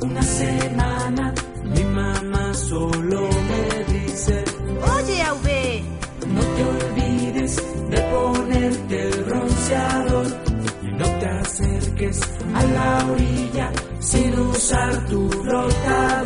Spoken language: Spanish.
una semana mi mamá solo me dice: Oye, Auve, no te olvides de ponerte el bronceador y no te acerques a la orilla sin usar tu flotador.